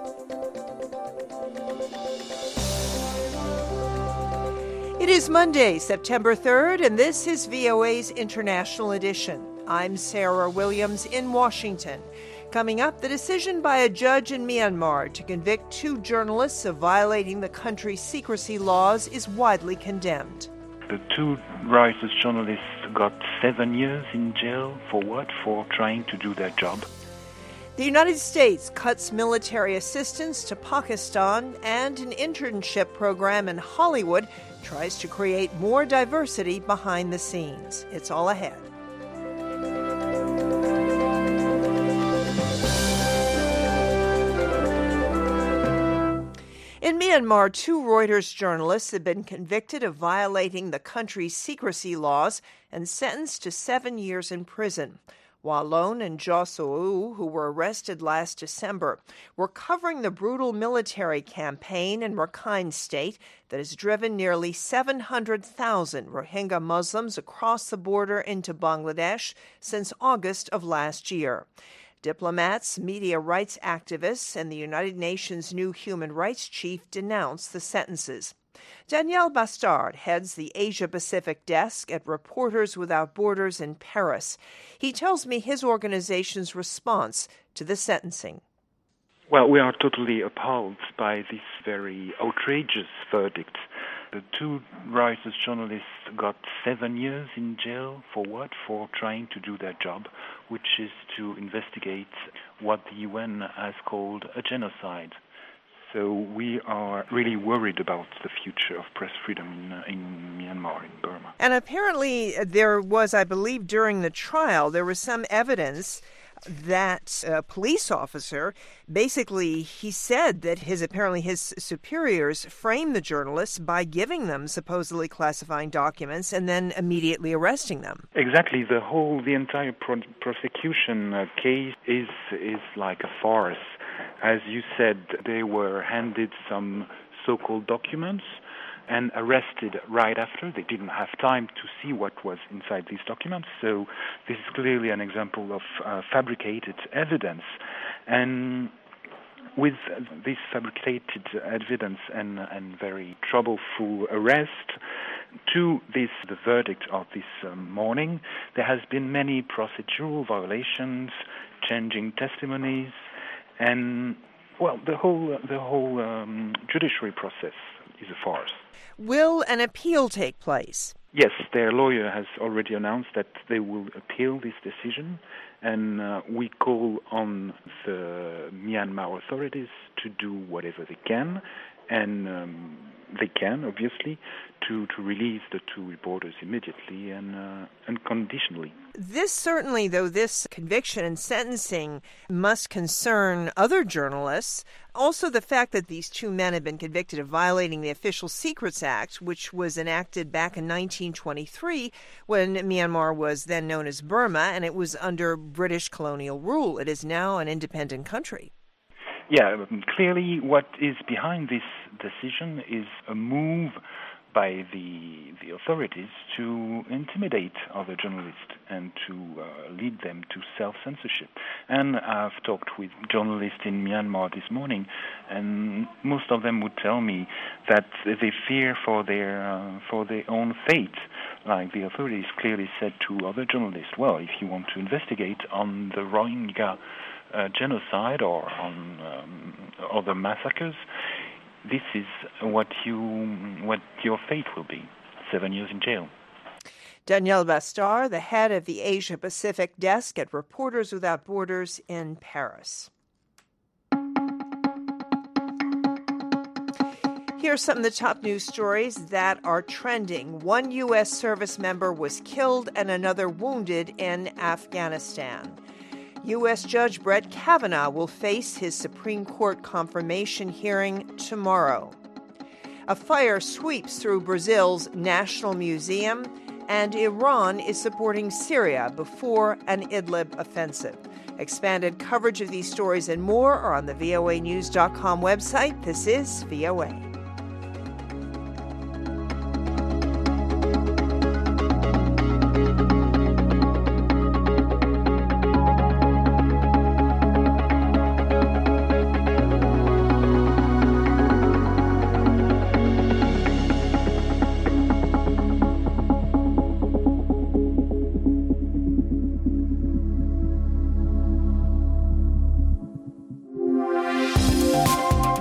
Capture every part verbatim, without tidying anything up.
It is Monday, September third, and this is V O A's International Edition. I'm Sarah Williams in Washington. Coming up, the decision by a judge in Myanmar to convict two journalists of violating the country's secrecy laws is widely condemned. The two Reuters journalists got seven years in jail for what? For trying to do their job. The United States cuts military assistance to Pakistan, and an internship program in Hollywood tries to create more diversity behind the scenes. It's all ahead. In Myanmar, two Reuters journalists have been convicted of violating the country's secrecy laws and sentenced to seven years in prison. Walon and Jo So-u, who were arrested last December, were covering the brutal military campaign in Rakhine State that has driven nearly seven hundred thousand Rohingya Muslims across the border into Bangladesh since August of last year. Diplomats, media rights activists, and the United Nations' new human rights chief denounced the sentences. Daniel Bastard heads the Asia-Pacific desk at Reporters Without Borders in Paris. He tells me his organization's response to the sentencing. Well, we are totally appalled by this very outrageous verdict. The two Reuters journalists got seven years in jail for what? For trying to do their job, which is to investigate what the U N has called a genocide. So we are really worried about the future of press freedom in, uh, in Myanmar, in Burma. And apparently there was, I believe, during the trial, there was some evidence that a police officer, basically, he said that his apparently his superiors framed the journalists by giving them supposedly classifying documents and then immediately arresting them. Exactly. The whole, the entire pro- prosecution uh, case is is like a farce. As you said, they were handed some so-called documents and arrested right after. They didn't have time to see what was inside these documents. So this is clearly an example of uh, fabricated evidence. And with this fabricated evidence and, and very troubleful arrest, to this the verdict of this um, morning, there has been many procedural violations, changing testimonies, and well, the whole the whole um, judiciary process is a farce. Will an appeal take place? Yes, their lawyer has already announced that they will appeal this decision, and uh, we call on the Myanmar authorities to do whatever they can, and um, they can, obviously, to, to release the two reporters immediately and uh, unconditionally. This certainly, though, this conviction and sentencing must concern other journalists. Also, the fact that these two men have been convicted of violating the Official Secrets Act, which was enacted back in nineteen twenty-three when Myanmar was then known as Burma, and it was under British colonial rule. It is now an independent country. Yeah, clearly what is behind this decision is a move by the the authorities to intimidate other journalists and to uh, lead them to self-censorship. And I've talked with journalists in Myanmar this morning, and most of them would tell me that they fear for their uh, for their own fate. Like the authorities clearly said to other journalists, well, if you want to investigate on the Rohingya uh, genocide or on um, other massacres, this is what you what your fate will be: seven years in jail. Daniel Bastard, the head of the Asia-Pacific desk at Reporters Without Borders in Paris. Here are some of the top news stories that are trending. One U S service member was killed and another wounded in Afghanistan. U S Judge Brett Kavanaugh will face his Supreme Court confirmation hearing tomorrow. A fire sweeps through Brazil's National Museum, and Iran is supporting Syria before an Idlib offensive. Expanded coverage of these stories and more are on the V O A news dot com website. This is V O A.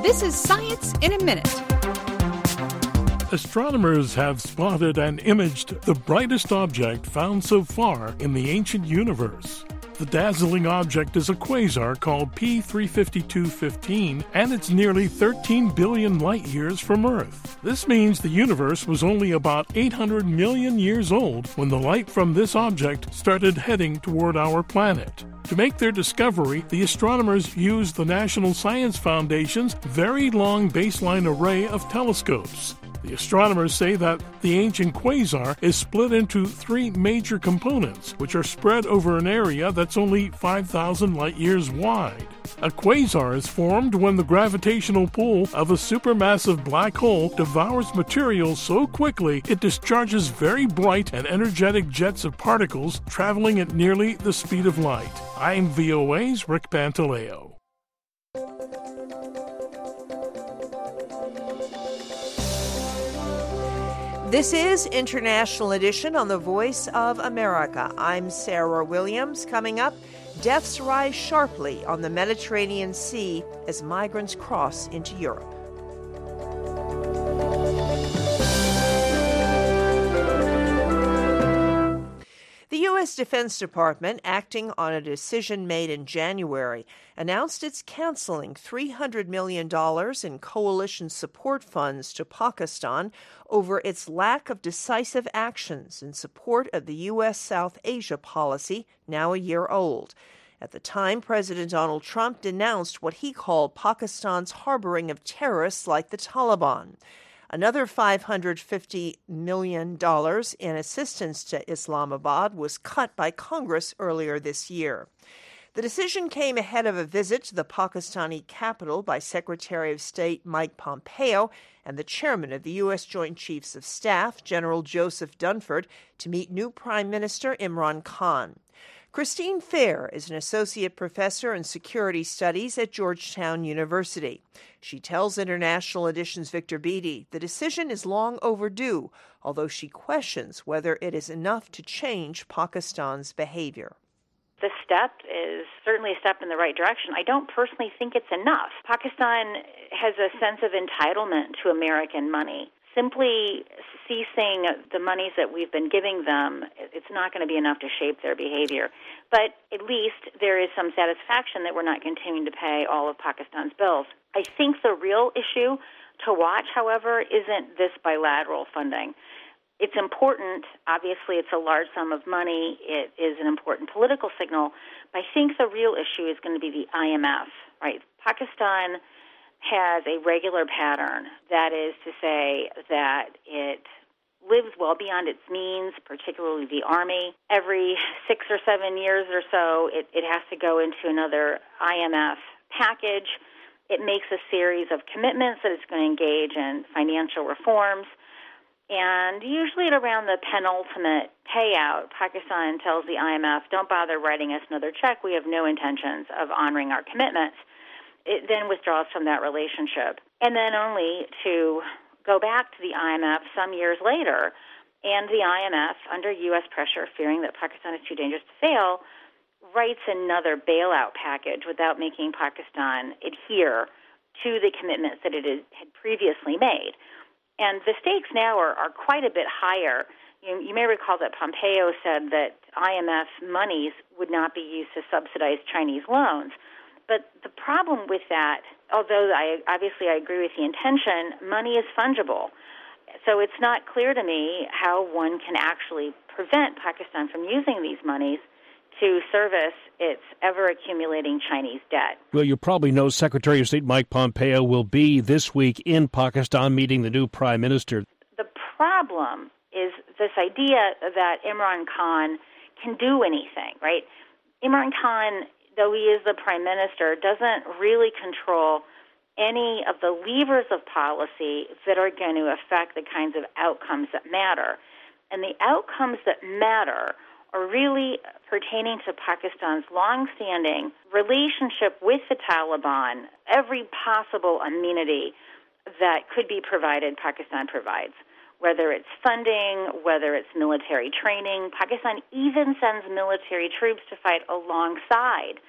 This is Science in a Minute. Astronomers have spotted and imaged the brightest object found so far in the ancient universe. The dazzling object is a quasar called P three fifty-two fifteen, and it's nearly thirteen billion light-years from Earth. This means the universe was only about eight hundred million years old when the light from this object started heading toward our planet. To make their discovery, the astronomers used the National Science Foundation's Very Long Baseline Array of telescopes. The astronomers say that the ancient quasar is split into three major components, which are spread over an area that's only five thousand light-years wide. A quasar is formed when the gravitational pull of a supermassive black hole devours material so quickly it discharges very bright and energetic jets of particles traveling at nearly the speed of light. I'm V O A's Rick Pantaleo. This is International Edition on the Voice of America. I'm Sarah Williams. Coming up, deaths rise sharply on the Mediterranean Sea as migrants cross into Europe. The U S Defense Department, acting on a decision made in January, announced it's canceling three hundred million dollars in coalition support funds to Pakistan over its lack of decisive actions in support of the U S South Asia policy, now a year old. At the time, President Donald Trump denounced what he called Pakistan's harboring of terrorists like the Taliban. Another five hundred fifty million dollars in assistance to Islamabad was cut by Congress earlier this year. The decision came ahead of a visit to the Pakistani capital by Secretary of State Mike Pompeo and the chairman of the U S Joint Chiefs of Staff, General Joseph Dunford, to meet new Prime Minister Imran Khan. Christine Fair is an associate professor in security studies at Georgetown University. She tells International Edition's Victor Beattie the decision is long overdue, although she questions whether it is enough to change Pakistan's behavior. The step is certainly a step in the right direction. I don't personally think it's enough. Pakistan has a sense of entitlement to American money. Simply ceasing the monies that we've been giving them, it's not going to be enough to shape their behavior. But at least there is some satisfaction that we're not continuing to pay all of Pakistan's bills. I think the real issue to watch, however, isn't this bilateral funding. It's important. Obviously, it's a large sum of money. It is an important political signal. But I think the real issue is going to be the I M F, right? Pakistan has a regular pattern. That is to say that it lives well beyond its means, particularly the Army. Every six or seven years or so, it, it has to go into another I M F package. It makes a series of commitments that it's going to engage in financial reforms. And usually at around the penultimate payout, Pakistan tells the I M F, don't bother writing us another check. We have no intentions of honoring our commitments. It then withdraws from that relationship. And then only to go back to the I M F some years later, and the I M F, under U S pressure, fearing that Pakistan is too dangerous to fail, writes another bailout package without making Pakistan adhere to the commitments that it had previously made. And the stakes now are, are quite a bit higher. You, you may recall that Pompeo said that I M F monies would not be used to subsidize Chinese loans. But the problem with that, although I obviously I agree with the intention, money is fungible. So it's not clear to me how one can actually prevent Pakistan from using these monies to service its ever-accumulating Chinese debt. Well, you probably know Secretary of State Mike Pompeo will be this week in Pakistan meeting the new prime minister. The problem is this idea that Imran Khan can do anything, right? Imran Khan, though he is the prime minister, doesn't really control any of the levers of policy that are going to affect the kinds of outcomes that matter. And the outcomes that matter are really pertaining to Pakistan's long-standing relationship with the Taliban. Every possible amenity that could be provided, Pakistan provides. Whether it's funding, whether it's military training. Pakistan even sends military troops to fight alongside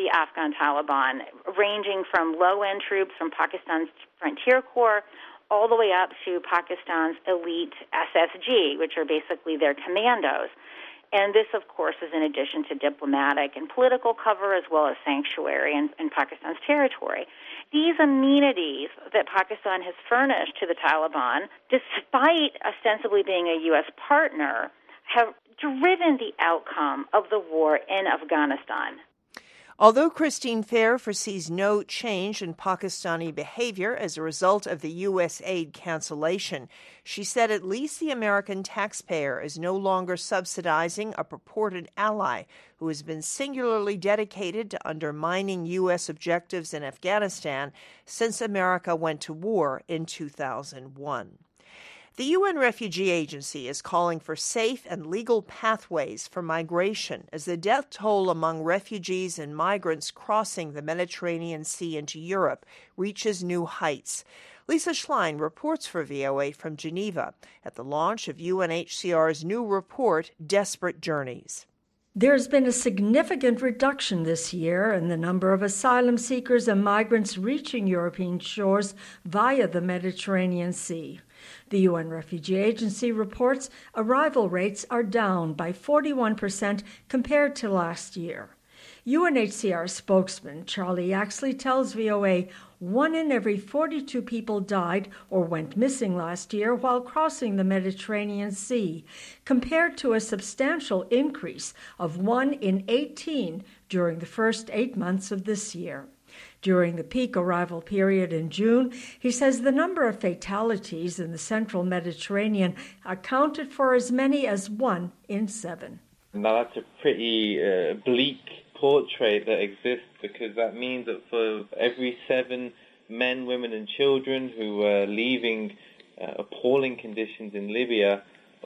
the Afghan Taliban, ranging from low-end troops from Pakistan's Frontier Corps all the way up to Pakistan's elite S S G, which are basically their commandos. And this, of course, is in addition to diplomatic and political cover as well as sanctuary in, in Pakistan's territory. These amenities that Pakistan has furnished to the Taliban, despite ostensibly being a U S partner, have driven the outcome of the war in Afghanistan. Although Christine Fair foresees no change in Pakistani behavior as a result of the U S aid cancellation, she said at least the American taxpayer is no longer subsidizing a purported ally who has been singularly dedicated to undermining U S objectives in Afghanistan since America went to war in two thousand one. The U N Refugee Agency is calling for safe and legal pathways for migration as the death toll among refugees and migrants crossing the Mediterranean Sea into Europe reaches new heights. Lisa Schlein reports for V O A from Geneva at the launch of U N H C R's new report, Desperate Journeys. There's been a significant reduction this year in the number of asylum seekers and migrants reaching European shores via the Mediterranean Sea. The U N Refugee Agency reports arrival rates are down by forty-one percent compared to last year. U N H C R spokesman Charlie Yaxley tells V O A one in every forty-two people died or went missing last year while crossing the Mediterranean Sea, compared to a substantial increase of one in eighteen during the first eight months of this year. During the peak arrival period in June, he says the number of fatalities in the central Mediterranean accounted for as many as one in seven. Now that's a pretty uh, bleak portrait that exists, because that means that for every seven men, women and children who are leaving uh, appalling conditions in Libya,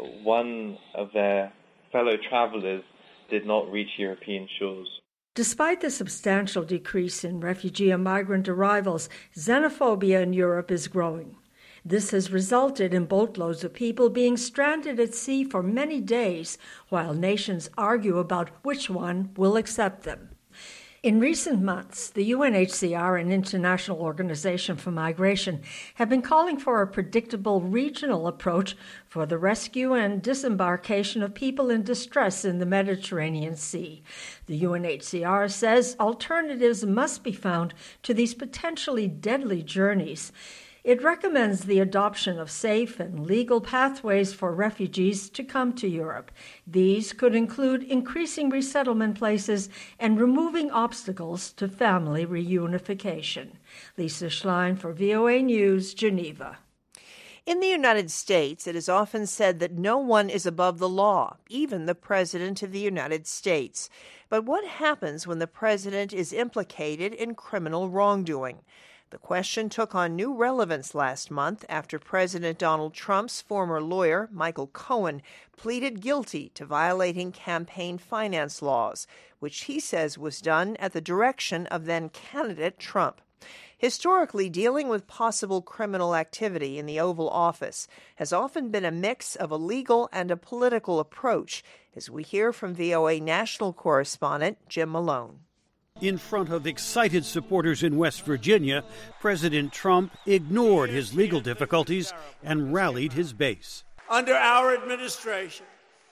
one of their fellow travelers did not reach European shores. Despite the substantial decrease in refugee and migrant arrivals, xenophobia in Europe is growing. This has resulted in boatloads of people being stranded at sea for many days, while nations argue about which one will accept them. In recent months, the U N H C R and International Organization for Migration have been calling for a predictable regional approach for the rescue and disembarkation of people in distress in the Mediterranean Sea. The U N H C R says alternatives must be found to these potentially deadly journeys. It recommends the adoption of safe and legal pathways for refugees to come to Europe. These could include increasing resettlement places and removing obstacles to family reunification. Lisa Schlein for V O A News, Geneva. In the United States, it is often said that no one is above the law, even the President of the United States. But what happens when the President is implicated in criminal wrongdoing? The question took on new relevance last month after President Donald Trump's former lawyer, Michael Cohen, pleaded guilty to violating campaign finance laws, which he says was done at the direction of then-candidate Trump. Historically, dealing with possible criminal activity in the Oval Office has often been a mix of a legal and a political approach, as we hear from V O A national correspondent Jim Malone. In front of excited supporters in West Virginia, President Trump ignored his legal difficulties and rallied his base. Under our administration,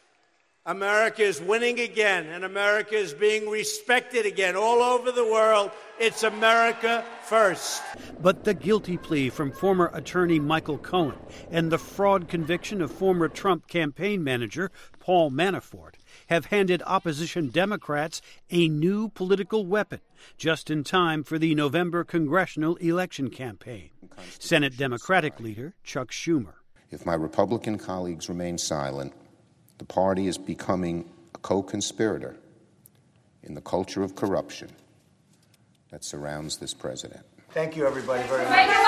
America is winning again, and America is being respected again all over the world. It's America first. But the guilty plea from former attorney Michael Cohen and the fraud conviction of former Trump campaign manager Paul Manafort have handed opposition Democrats a new political weapon just in time for the November congressional election campaign. Senate Democratic leader Chuck Schumer. If my Republican colleagues remain silent, the party is becoming a co-conspirator in the culture of corruption that surrounds this president. Thank you, everybody, very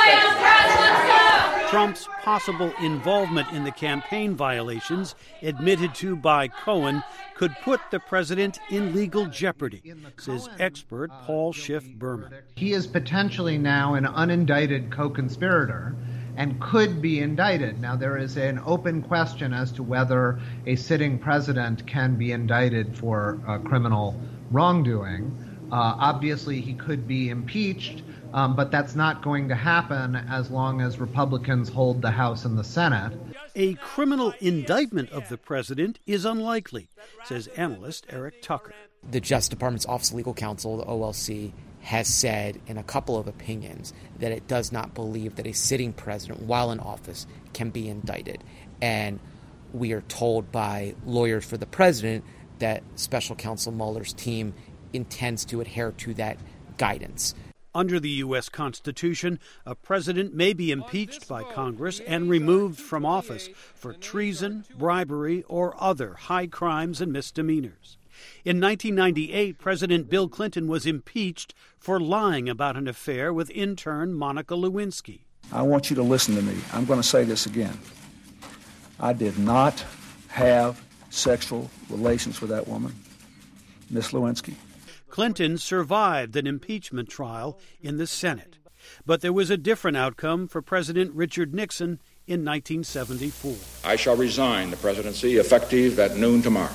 much. Trump's possible involvement in the campaign violations admitted to by Cohen could put the president in legal jeopardy, says expert Paul Schiff Berman. He is potentially now an unindicted co-conspirator and could be indicted. Now, there is an open question as to whether a sitting president can be indicted for uh, criminal wrongdoing. Uh, obviously, he could be impeached, um, but that's not going to happen as long as Republicans hold the House and the Senate. A criminal indictment of the president is unlikely, says analyst Eric Tucker. The Justice Department's Office of Legal Counsel, the O L C, has said in a couple of opinions that it does not believe that a sitting president, while in office, can be indicted. And we are told by lawyers for the president that Special Counsel Mueller's team intends to adhere to that guidance. Under the U S Constitution, a president may be impeached by Congress and removed from office for treason, bribery, or other high crimes and misdemeanors. In nineteen ninety-eight, President Bill Clinton was impeached for lying about an affair with intern Monica Lewinsky. I want you to listen to me. I'm going to say this again. I did not have sexual relations with that woman, Miss Lewinsky. Clinton survived an impeachment trial in the Senate, but there was a different outcome for President Richard Nixon in nineteen seventy-four. I shall resign the presidency effective at noon tomorrow.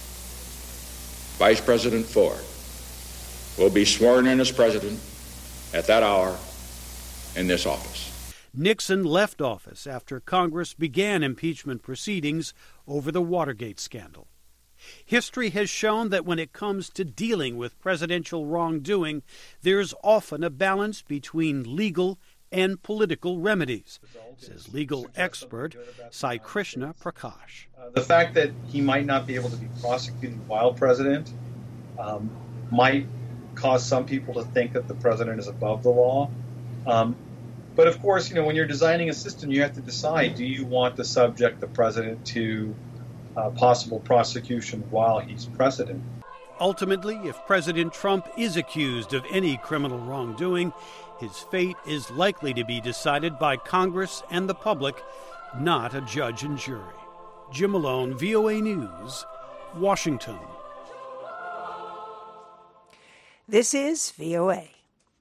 Vice President Ford will be sworn in as president at that hour in this office. Nixon left office after Congress began impeachment proceedings over the Watergate scandal. History has shown that when it comes to dealing with presidential wrongdoing, there's often a balance between legal and political remedies, says legal expert Sai Krishna Prakash. Uh, the fact that he might not be able to be prosecuted while president um, might cause some people to think that the president is above the law. Um, but of course, you know, when you're designing a system, you have to decide, do you want to subject the president to uh, possible prosecution while he's president? Ultimately, if President Trump is accused of any criminal wrongdoing, his fate is likely to be decided by Congress and the public, not a judge and jury. Jim Malone, V O A News, Washington. This is V O A.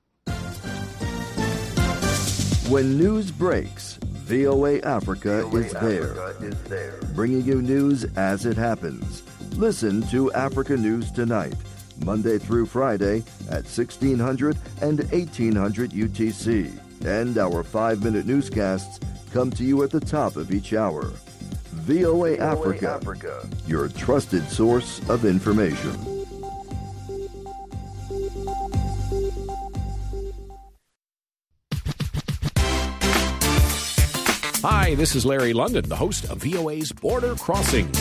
When news breaks, V O A Africa, V O A is, there, Africa is there, bringing you news as it happens. Listen to Africa News Tonight, Monday through Friday at sixteen hundred and eighteen hundred U T C. And our five-minute newscasts come to you at the top of each hour. V O A, V O A Africa, Africa, your trusted source of information. Hi, this is Larry London, the host of V O A's Border Crossings.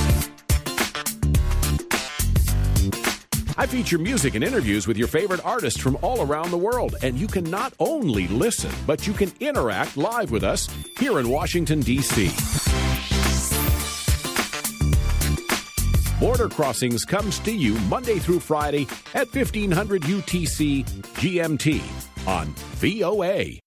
I feature music and interviews with your favorite artists from all around the world, and you can not only listen, but you can interact live with us here in Washington, D C Border Crossings comes to you Monday through Friday at fifteen hundred U T C G M T on V O A.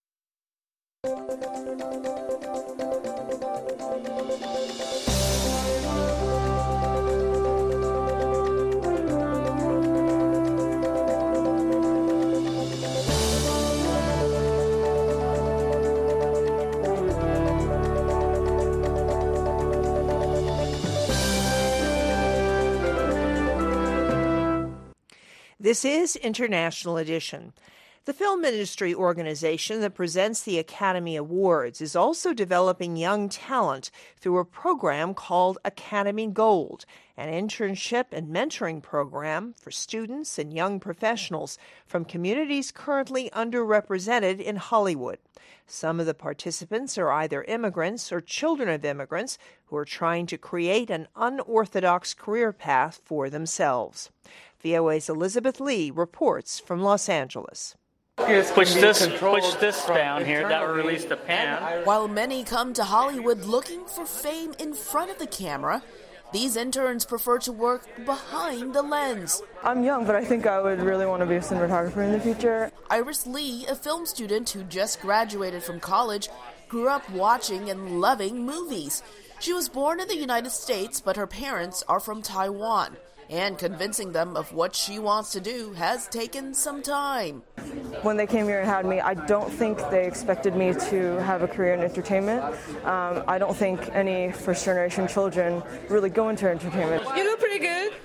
This is International Edition. The film industry organization that presents the Academy Awards is also developing young talent through a program called Academy Gold, an internship and mentoring program for students and young professionals from communities currently underrepresented in Hollywood. Some of the participants are either immigrants or children of immigrants who are trying to create an unorthodox career path for themselves. V O A's Elizabeth Lee reports from Los Angeles. Push this, push this down here. That will release the pan. While many come to Hollywood looking for fame in front of the camera, these interns prefer to work behind the lens. I'm young, but I think I would really want to be a cinematographer in the future. Iris Lee, a film student who just graduated from college, grew up watching and loving movies. She was born in the United States, but her parents are from Taiwan. And convincing them of what she wants to do has taken some time. When they came here and had me, I don't think they expected me to have a career in entertainment. Um, I don't think any first-generation children really go into entertainment. You look pretty good.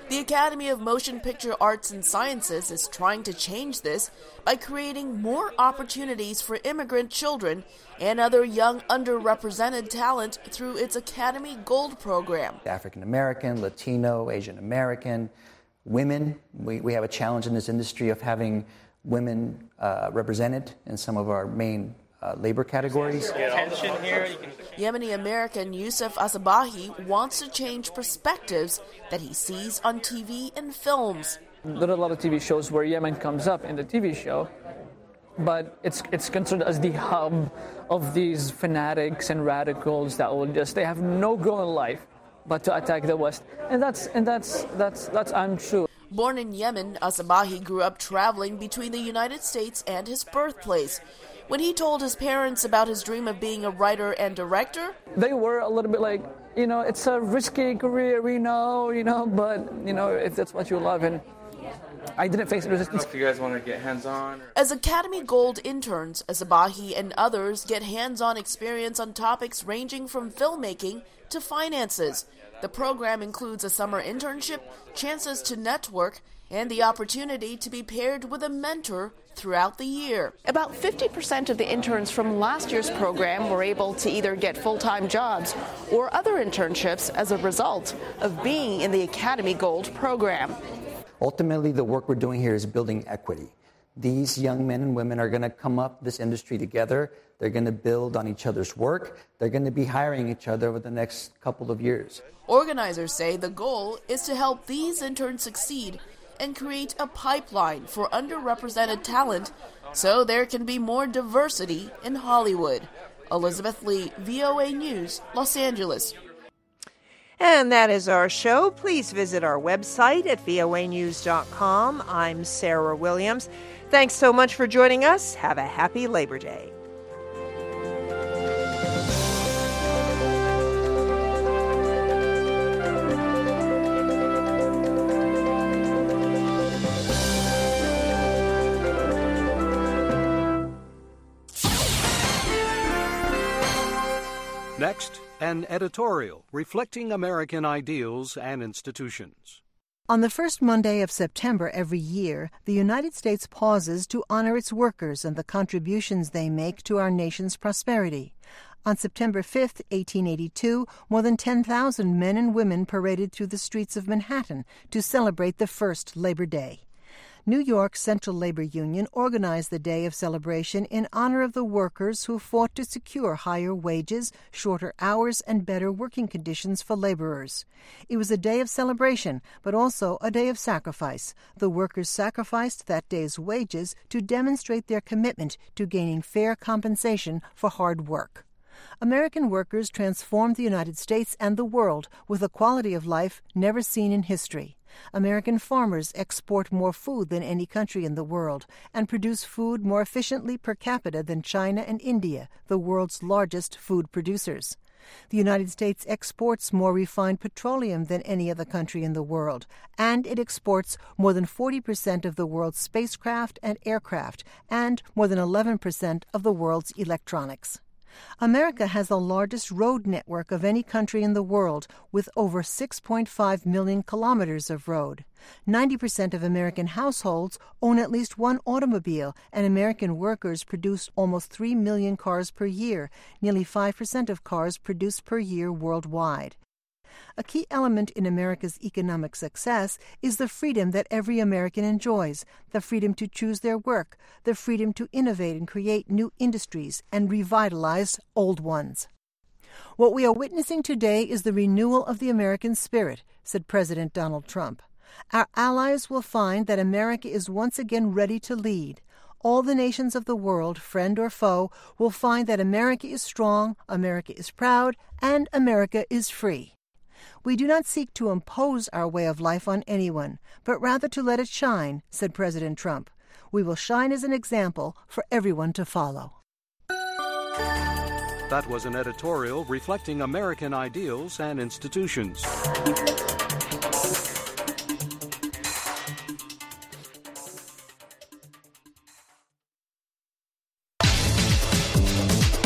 The Academy of Motion Picture Arts and Sciences is trying to change this by creating more opportunities for immigrant children and other young underrepresented talent through its Academy Gold program. African American, Latino, Asian American, women. We, we have a challenge in this industry of having women uh, represented in some of our main uh, labor categories. Yemeni American Yusuf Asabahi wants to change perspectives that he sees on T V and films. There are a lot of T V shows where Yemen comes up in the T V show, but it's it's considered as the hub of these fanatics and radicals that will just, they have no goal in life but to attack the West. And that's and that's that's that's untrue. Born in Yemen, Asabahi grew up traveling between the United States and his birthplace. When he told his parents about his dream of being a writer and director, they were a little bit like, you know, it's a risky career, we know, you know, but, you know, if that's what you love. And I didn't face resistance. If you guys want to get hands-on. Or... As Academy Gold interns, Asabahi and others get hands-on experience on topics ranging from filmmaking to finances. The program includes a summer internship, chances to network, and the opportunity to be paired with a mentor throughout the year. About fifty percent of the interns from last year's program were able to either get full-time jobs or other internships as a result of being in the Academy Gold program. Ultimately, the work we're doing here is building equity. These young men and women are going to come up this industry together. They're going to build on each other's work. They're going to be hiring each other over the next couple of years. Organizers say the goal is to help these interns succeed and create a pipeline for underrepresented talent so there can be more diversity in Hollywood. Elizabeth Lee, V O A News, Los Angeles. And that is our show. Please visit our website at voa news dot com. I'm Sarah Williams. Thanks so much for joining us. Have a happy Labor Day. Next, an editorial reflecting American ideals and institutions. On the first Monday of September every year, the United States pauses to honor its workers and the contributions they make to our nation's prosperity. On September fifth, eighteen eighty-two, more than ten thousand men and women paraded through the streets of Manhattan to celebrate the first Labor Day. New York's Central Labor Union organized the day of celebration in honor of the workers who fought to secure higher wages, shorter hours, and better working conditions for laborers. It was a day of celebration, but also a day of sacrifice. The workers sacrificed that day's wages to demonstrate their commitment to gaining fair compensation for hard work. American workers transformed the United States and the world with a quality of life never seen in history. American farmers export more food than any country in the world and produce food more efficiently per capita than China and India, the world's largest food producers. The United States exports more refined petroleum than any other country in the world, and it exports more than forty percent of the world's spacecraft and aircraft, and more than eleven percent of the world's electronics. America has the largest road network of any country in the world, with over six point five million kilometers of road. ninety percent of American households own at least one automobile, and American workers produce almost three million cars per year, nearly five percent of cars produced per year worldwide. A key element in America's economic success is the freedom that every American enjoys, the freedom to choose their work, the freedom to innovate and create new industries and revitalize old ones. What we are witnessing today is the renewal of the American spirit, said President Donald Trump. Our allies will find that America is once again ready to lead. All the nations of the world, friend or foe, will find that America is strong, America is proud, and America is free. We do not seek to impose our way of life on anyone, but rather to let it shine, said President Trump. We will shine as an example for everyone to follow. That was an editorial reflecting American ideals and institutions.